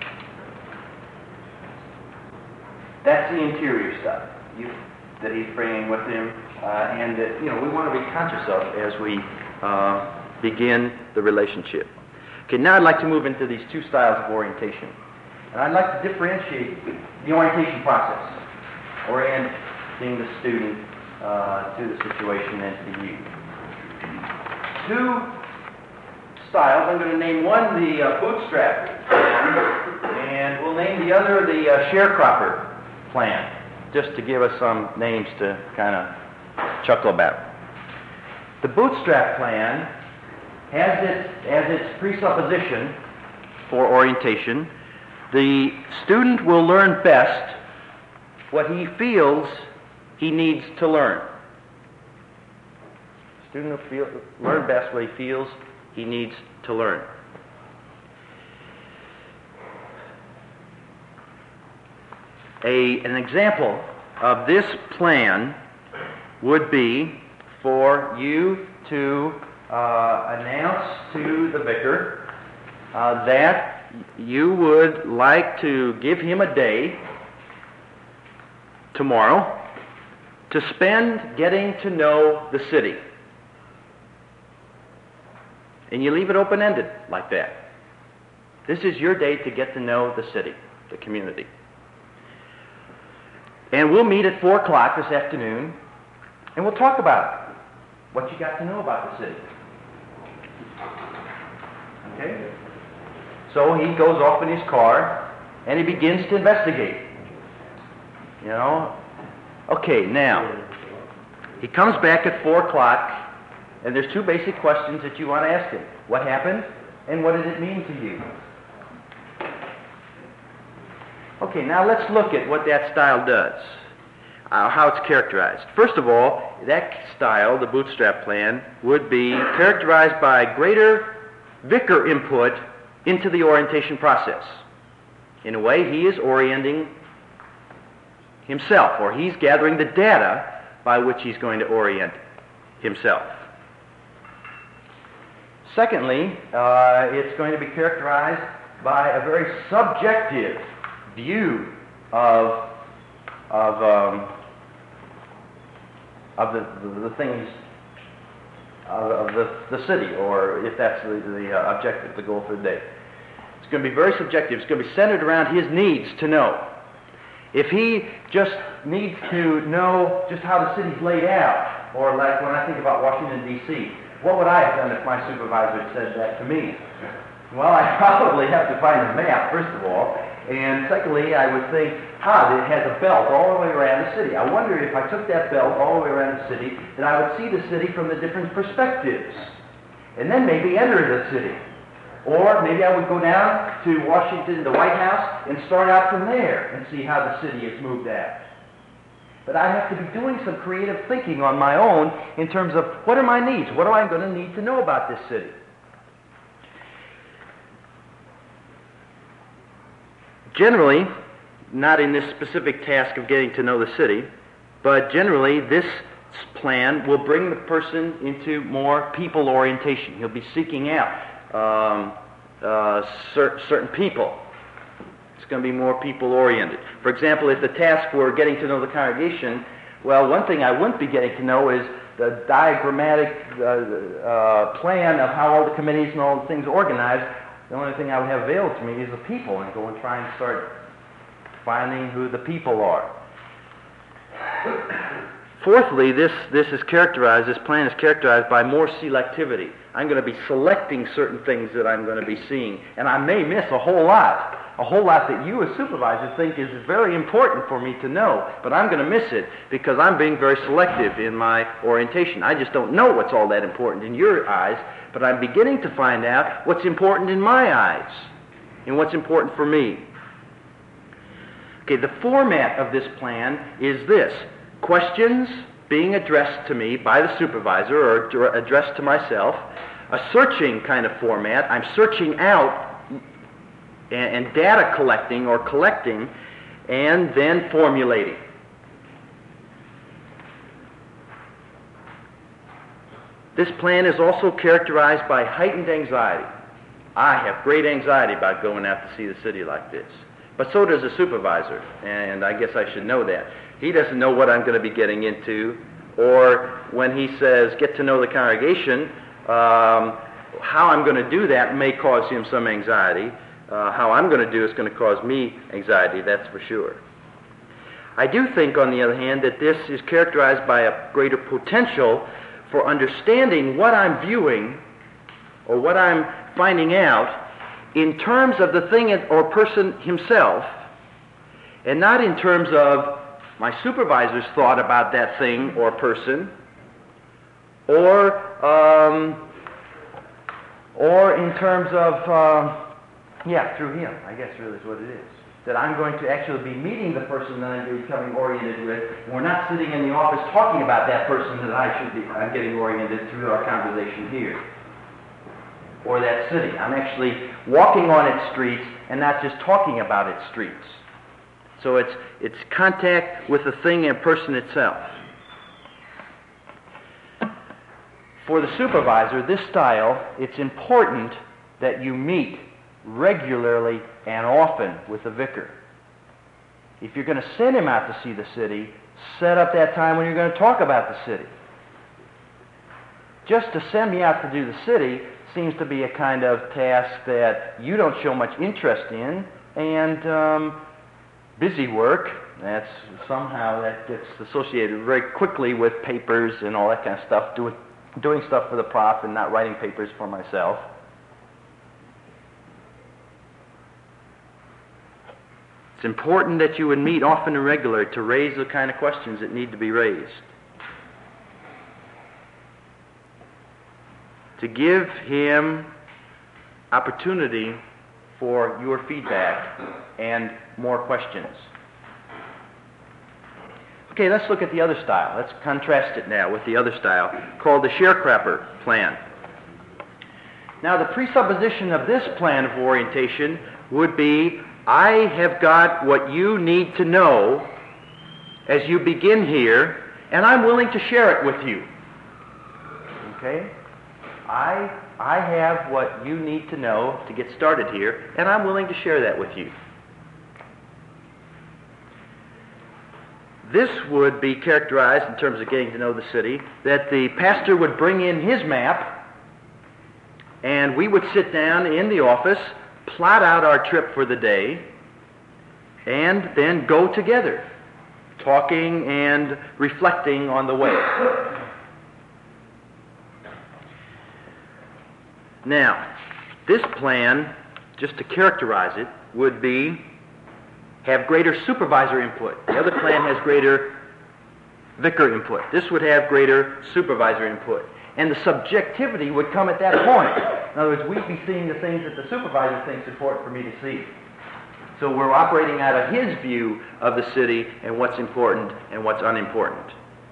That's the interior stuff you, that he's bringing with him, uh, and that you know we want to be conscious of as we uh, begin the relationship. Okay, now I'd like to move into these two styles of orientation. And I'd like to differentiate the orientation process, orienting the student uh, to the situation and to you. Two styles. I'm going to name one the uh, bootstrap plan, and we'll name the other the uh, sharecropper plan, just to give us some names to kind of chuckle about. The bootstrap plan has its, as its presupposition for orientation, the student will learn best what he feels he needs to learn. The student will feel, learn best what he feels he needs to learn. A, an example of this plan would be for you to uh, announce to the vicar uh, that you would like to give him a day tomorrow to spend getting to know the city. And you leave it open-ended like that. This is your day to get to know the city, the community. And we'll meet at four o'clock this afternoon, and we'll talk about it, what you got to know about the city. Okay? So he goes off in his car, and he begins to investigate. You know? Okay, now, he comes back at four o'clock, and there's two basic questions that you want to ask him. What happened, and what did it mean to you? Okay, now let's look at what that style does, uh, how it's characterized. First of all, that style, the bootstrap plan, would be characterized by greater vicar input into the orientation process. In a way, he is orienting himself, or he's gathering the data by which he's going to orient himself. Secondly, uh, it's going to be characterized by a very subjective view of, of um, of the, the, the things of, of the, the city, or if that's the, the uh, objective, the goal for the day. It's going to be very subjective. It's going to be centered around his needs to know. If he just needs to know just how the city's laid out, or like when I think about Washington, D C, what would I have done if my supervisor had said that to me? Well, I'd probably have to find a map, first of all, and secondly, I would think, ah, it has a belt all the way around the city. I wonder if I took that belt all the way around the city, that I would see the city from the different perspectives, and then maybe enter the city. Or maybe I would go down to Washington, the White House, and start out from there and see how the city is moved out. But I have to be doing some creative thinking on my own in terms of what are my needs? What am I going to need to know about this city? Generally, not in this specific task of getting to know the city, but generally this plan will bring the person into more people orientation. He'll be seeking out um, uh, cer- certain people. It's going to be more people-oriented. For example, if the task were getting to know the congregation, well, one thing I wouldn't be getting to know is the diagrammatic uh, uh, plan of how all the committees and all the things are organized. The only thing I would have available to me is the people, and go and try and start finding who the people are. Fourthly, this, this is characterized, this plan is characterized by more selectivity. I'm going to be selecting certain things that I'm going to be seeing, and I may miss a whole lot, a whole lot that you as supervisors think is very important for me to know, but I'm going to miss it because I'm being very selective in my orientation. I just don't know what's all that important in your eyes, but I'm beginning to find out what's important in my eyes and what's important for me. Okay, the format of this plan is this. Questions being addressed to me by the supervisor or dr- addressed to myself, a searching kind of format. I'm searching out and, and data collecting or collecting, and then formulating. This plan is also characterized by heightened anxiety. I have great anxiety about going out to see the city like this. But so does the supervisor, and I guess I should know that. He doesn't know what I'm going to be getting into, or when he says, get to know the congregation, um, how I'm going to do that may cause him some anxiety. Uh, how I'm going to do is going to cause me anxiety, that's for sure. I do think, on the other hand, that this is characterized by a greater potential for understanding what I'm viewing or what I'm finding out in terms of the thing or person himself, and not in terms of my supervisor's thought about that thing or person, or um, or in terms of, uh, yeah, through him, I guess really is what it is. That I'm going to actually be meeting the person that I'm becoming oriented with. We're not sitting in the office talking about that person that I should be, I'm getting oriented through our conversation here. Or that city. I'm actually walking on its streets and not just talking about its streets. So it's it's contact with the thing and person itself. For the supervisor, this style, it's important that you meet regularly and often with the vicar. If you're going to send him out to see the city, set up that time when you're going to talk about the city. Just to send me out to do the city seems to be a kind of task that you don't show much interest in, and um, busy work, that's somehow that gets associated very quickly with papers and all that kind of stuff, doing, doing stuff for the prof and not writing papers for myself. It's important that you would meet often and regular to raise the kind of questions that need to be raised. To give him opportunity for your feedback and more questions. Okay, let's look at the other style. Let's contrast it now with the other style called the sharecropper plan. Now, the presupposition of this plan of orientation would be, I have got what you need to know as you begin here, and I'm willing to share it with you. Okay? I, I have what you need to know to get started here, and I'm willing to share that with you. this would be characterized in terms of getting to know the city, that the pastor would bring in his map, and we would sit down in the office, plot out our trip for the day, and then go together, talking and reflecting on the way. Now, this plan, just to characterize it, would be have greater supervisor input. The other plan has greater vicar input. This would have greater supervisor input. And the subjectivity would come at that point. In other words, we'd be seeing the things that the supervisor thinks important for me to see. So we're operating out of his view of the city and what's important and what's unimportant.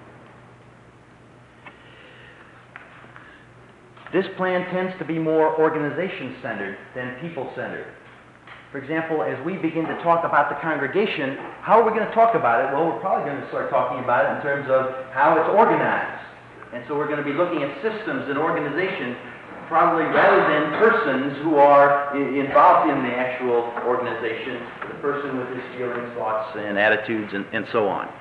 This plan tends to be more organization-centered than people-centered. For example, as we begin to talk about the congregation, how are we going to talk about it? Well, we're probably going to start talking about it in terms of how it's organized. And so we're going to be looking at systems and organization probably rather than persons who are I- involved in the actual organization, the person with his feelings, thoughts, and attitudes, and, and so on.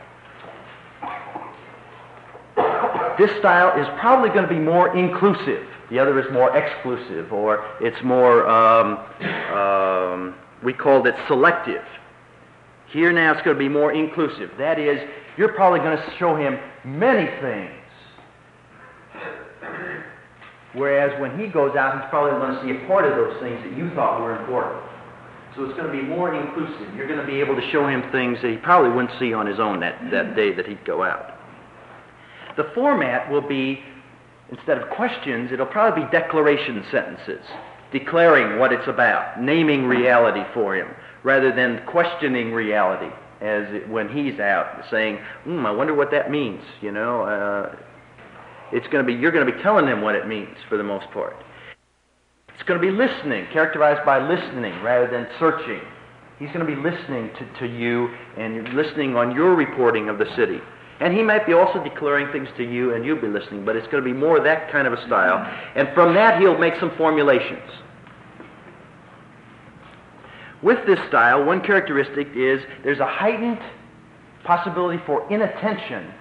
This style is probably going to be more inclusive. The other is more exclusive, or it's more, um, um, we called it selective. Here now it's going to be more inclusive. That is, you're probably going to show him many things. Whereas when he goes out, he's probably going to see a part of those things that you thought were important. So it's going to be more inclusive. You're going to be able to show him things that he probably wouldn't see on his own that, that day that he'd go out. The format will be, instead of questions, it'll probably be declaration sentences, declaring what it's about, naming reality for him, rather than questioning reality as it, when he's out, saying, hmm, I wonder what that means, you know. Uh, it's going to be, you're going to be telling him what it means for the most part. It's going to be listening, characterized by listening rather than searching. He's going to be listening to, to you and you're listening on your reporting of the city. And he might be also declaring things to you and you'll be listening, but it's going to be more that kind of a style. And from that he'll make some formulations. With this style, one characteristic is there's a heightened possibility for inattention.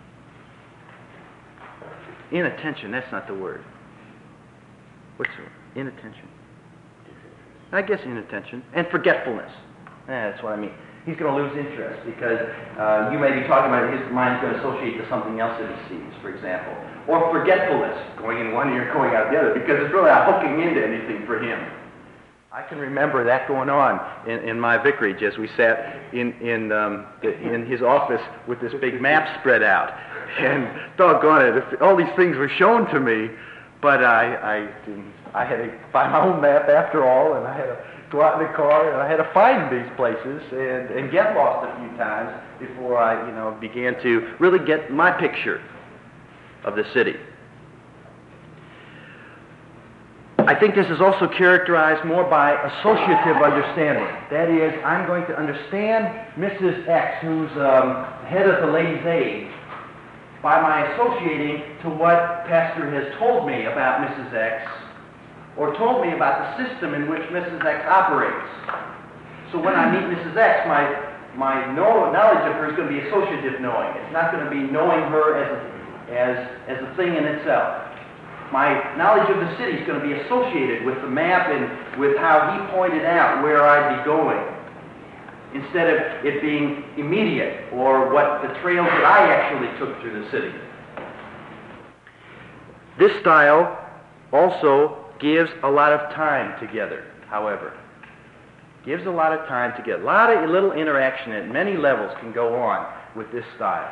Inattention, that's not the word. What's the word? Inattention. I guess inattention. And forgetfulness. Eh, that's what I mean. He's going to lose interest because uh, you may be talking about it, his mind's going to associate to something else that he sees, for example. Or forgetfulness, going in one ear, going out the other, because it's really not hooking into anything for him. I can remember that going on in, in my vicarage as we sat in, in, um, the, in his office with this big map spread out. And doggone it, if all these things were shown to me, but I, I, didn't, I had to buy my own map after all, and I had to go out in the car, and I had to find these places and, and get lost a few times before I, you know, began to really get my picture of the city. I think this is also characterized more by associative understanding. That is, I'm going to understand Missus X, who's um, head of the Ladies' Aid, by my associating to what Pastor has told me about Missus X, or told me about the system in which Missus X operates. So when I meet Missus X, my, my know, knowledge of her is going to be associative knowing. It's not going to be knowing her as a, as, as a thing in itself. My knowledge of the city is going to be associated with the map and with how he pointed out where I'd be going, instead of it being immediate or what the trails that I actually took through the city. This style also gives a lot of time together, however. Gives a lot of time together. A lot of little interaction at many levels can go on with this style.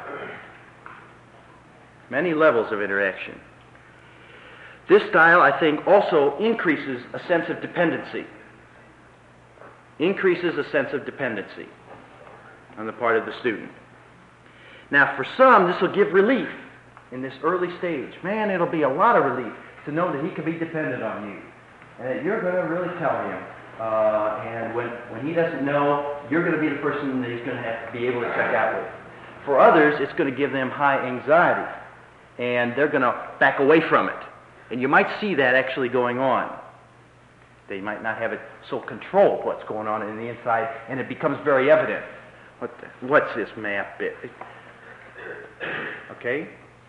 Many levels of interaction. This style, I think, also increases a sense of dependency. Increases a sense of dependency on the part of the student. Now, for some, this will give relief in this early stage. Man, it'll be a lot of relief to know that he can be dependent on you, and that you're going to really tell him. Uh, and when, when he doesn't know, you're going to be the person that he's going to have to be able to check out with. For others, it's going to give them high anxiety, and they're going to back away from it. And you might see that actually going on. They might not have it so controlled what's going on in the inside, and it becomes very evident. What the, what's this map bit? Okay?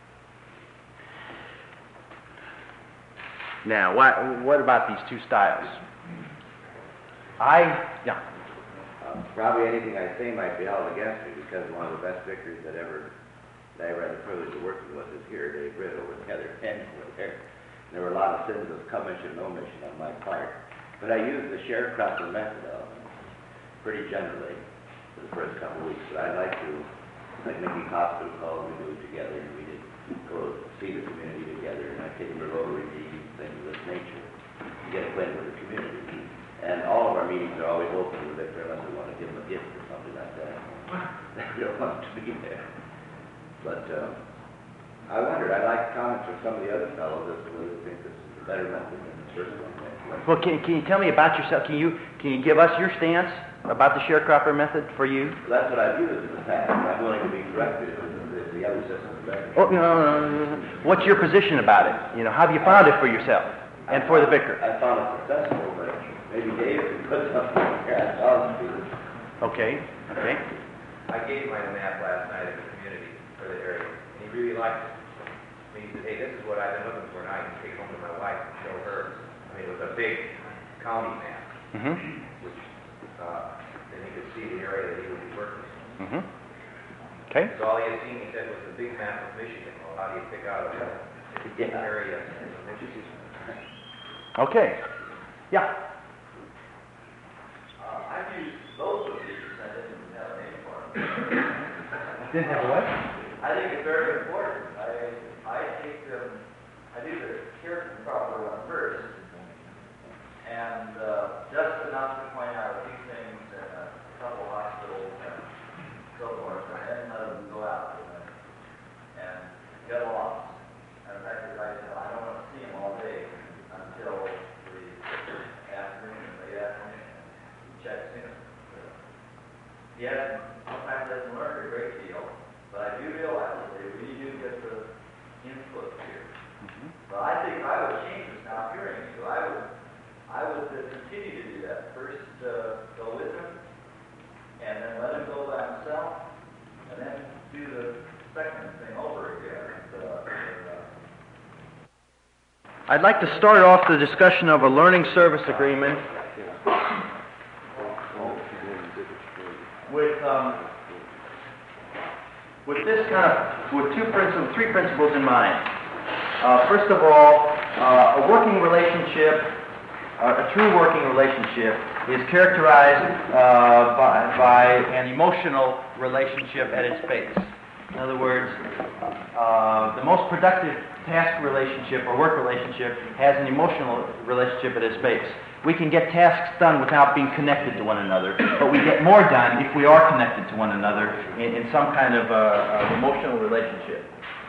Now, what, what about these two styles? I, yeah. Uh, Probably anything I say might be held against me because one of the best vicars that ever, that I ever had the privilege of working with is here, Dave Riddle with Heather Penn over there. There were a lot of sins of commission and omission on my part. But I used the sharecropper method of them pretty generally for the first couple of weeks. But I'd like to, like maybe hospital calls, we moved together and we did go see the community together, and I'd take them to Rotary meetings, things of this nature, to get acquainted with the community. And all of our meetings are always open to the victor unless we want to give them a gift or something like that. They don't want to be there. But um, I wondered, I'd like comments from some of the other fellows as to whether they think this is a better method than the first one. Well, can, can you tell me about yourself? Can you can you give us your stance about the sharecropper method for you? That's what I've used in the past. I'm willing to be corrected if the, the other system is better. Oh, no, no, no, no. What's your position about it? You know, how have you found it for yourself and for the vicar? I found it successful, but maybe Dave could put something here. I saw it. Okay, okay. I gave my map last night at the community for the area, and he really liked it. I mean, he said, hey, this is what I've been looking for, and I can take it home to my wife and show her. I mean, it was a big county map, Mm-hmm. which uh, then he could see the area that he would be working in. Mm-hmm. Okay. So all he had seen, he said, was the big map of Michigan. Well, how do you pick out a big area in Michigan? Okay. Yeah. Uh, I've used both of these. I didn't have a name for them. Didn't have a what? I think it's very important. I I take them. I do the sharecropper one first, and uh, just enough to point out a few things in a couple hospitals and so forth, and then let them go out and, and get lost. And in fact, I said I don't want to see them all day until the afternoon, late afternoon, and checks in. Yes, sometimes doesn't learn a great deal, but I do realize that they really do get the input here. Mm-hmm. But I think I would change this now hearing you. I would, I would uh, continue to do that. First, uh, go with him, and then let him go by himself, and then do the second thing over again. And, uh, and, uh, I'd like to start off the discussion of a learning service agreement with um, with this kind of with two principles, three principles in mind. Uh, first of all, uh, a working relationship, uh, a true working relationship, is characterized uh, by, by an emotional relationship at its base. In other words, uh, the most productive task relationship or work relationship has an emotional relationship at its base. We can get tasks done without being connected to one another, but we get more done if we are connected to one another in, in some kind of uh, uh, emotional relationship.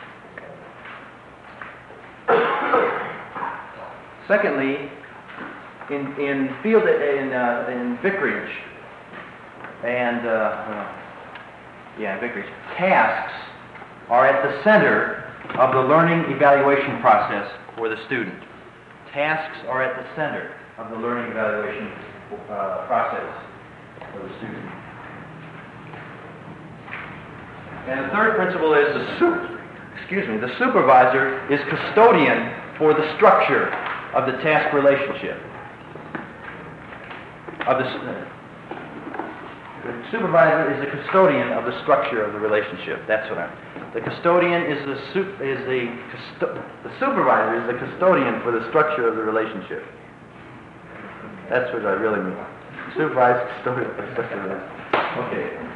Secondly, in in field in uh, in vicarage and uh, uh, yeah, vicarage tasks are at the center of the learning evaluation process for the student. Tasks are at the center of the learning evaluation uh, process for the student. And the third principle is the super, excuse me, the supervisor is custodian for the structure of the task relationship. Of the, uh, the supervisor is the custodian of the structure of the relationship. That's what I'm. The custodian is the su- is the custo- the supervisor is the custodian for the structure of the relationship. That's what I really mean. Supervisor, custodian for the structure of the relationship. Okay.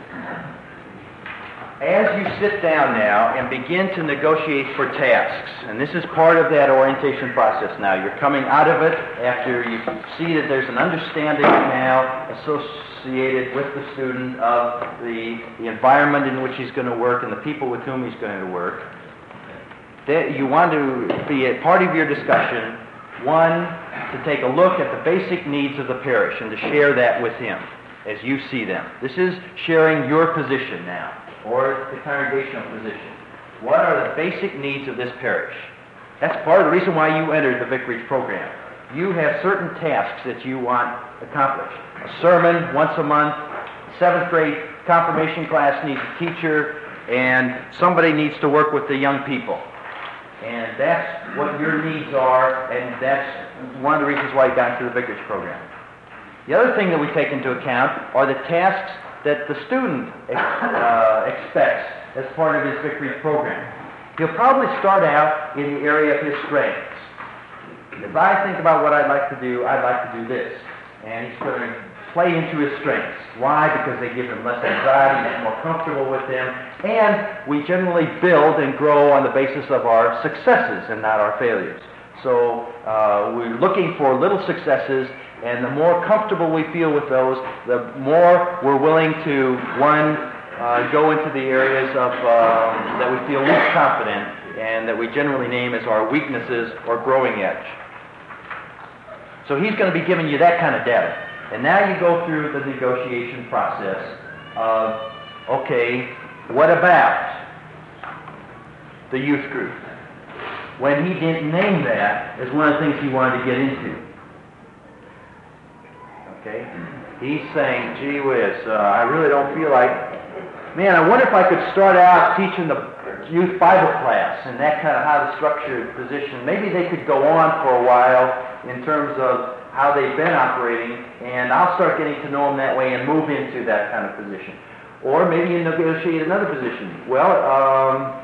As you sit down now and begin to negotiate for tasks, and this is part of that orientation process now, you're coming out of it after you see that there's an understanding now associated with the student of the, the environment in which he's going to work and the people with whom he's going to work. That you want to be a part of your discussion, one, to take a look at the basic needs of the parish and to share that with him as you see them. This is sharing your position now, or the congregational position. What are the basic needs of this parish? That's part of the reason why you entered the vicarage program. You have certain tasks that you want accomplished. A sermon once a month, seventh grade confirmation class needs a teacher, and somebody needs to work with the young people. And that's what your needs are, and that's one of the reasons why you got into the Vicarage program. The other thing that we take into account are the tasks that the student uh, expects as part of his Vicarage program. He'll probably start out in the area of his strengths. If I think about what I'd like to do, I'd like to do this. And he's going to play into his strengths. Why? Because they give him less anxiety, he's more comfortable with them, and we generally build and grow on the basis of our successes and not our failures. So uh, we're looking for little successes, and the more comfortable we feel with those, the more we're willing to, one, uh, go into the areas of um, that we feel least confident and that we generally name as our weaknesses or growing edge. So he's going to be giving you that kind of data. And now you go through the negotiation process of, okay, what about the youth group? When he didn't name that as one of the things he wanted to get into. Okay? He's saying, gee whiz, uh, I really don't feel like, man, I wonder if I could start out teaching the youth Bible class and that kind of how to structure position. Maybe they could go on for a while in terms of how they've been operating, and I'll start getting to know them that way and move into that kind of position. Or maybe you negotiate another position. Well, um,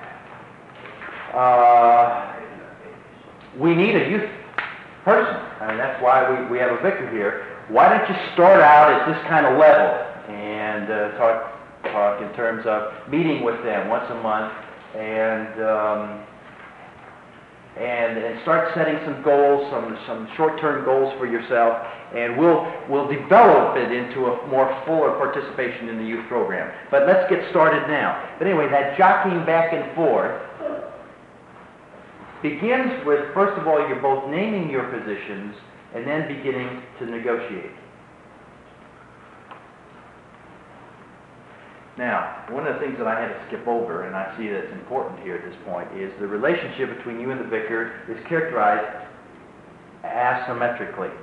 uh, we need a youth person. I mean, that's why we, we have a vicar here. Why don't you start out at this kind of level and uh, talk talk in terms of meeting with them once a month and um, and and start setting some goals, some some short-term goals for yourself, and we'll we'll develop it into a more fuller participation in the youth program. But let's get started now. But anyway, that jockeying back and forth begins with, first of all, you're both naming your positions and then beginning to negotiate. Now, one of the things that I had to skip over, and I see that's important here at this point, is the relationship between you and the vicar is characterized asymmetrically.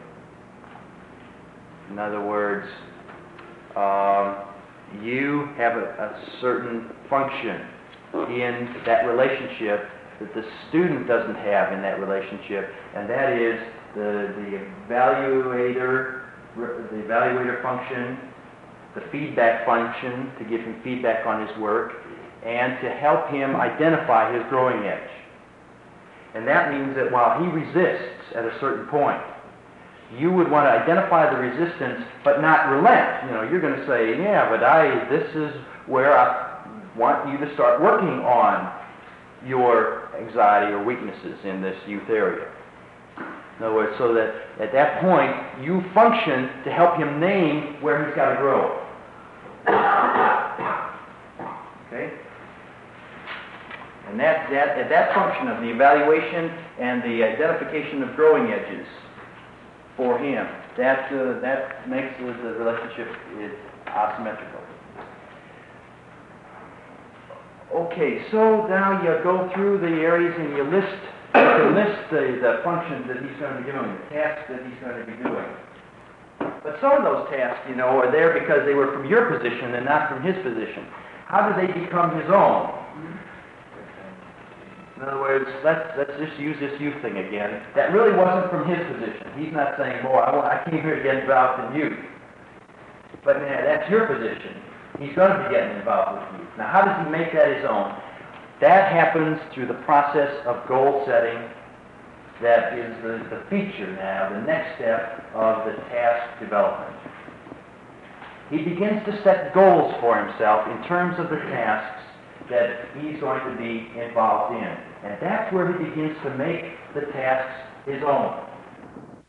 In other words, um, you have a, a certain function in that relationship that the student doesn't have in that relationship, and that is the, the evaluator, the evaluator function, the feedback function to give him feedback on his work, and to help him identify his growing edge. And that means that while he resists at a certain point, you would want to identify the resistance but not relent. You know, you're going to say, yeah, but I, this is where I want you to start working on your anxiety or weaknesses in this youth area. In other words, so that at that point, you function to help him name where he's got to grow. Okay? And that, that, that function of the evaluation and the identification of growing edges for him, that, uh, that makes the, the relationship is asymmetrical. Okay, so now you go through the areas and you list, you list the, the functions that he's going to be doing, the tasks that he's going to be doing. But some of those tasks, you know, are there because they were from your position and not from his position. How do they become his own? In other words, let's, let's just use this youth thing again. That really wasn't from his position. He's not saying, boy, I, want, I came here to get involved in youth. But yeah, that's your position. He's going to be getting involved with youth. Now, how does he make that his own? That happens through the process of goal setting. That is the, the feature now, the next step of the task development. He begins to set goals for himself in terms of the tasks that he's going to be involved in. And that's where he begins to make the tasks his own.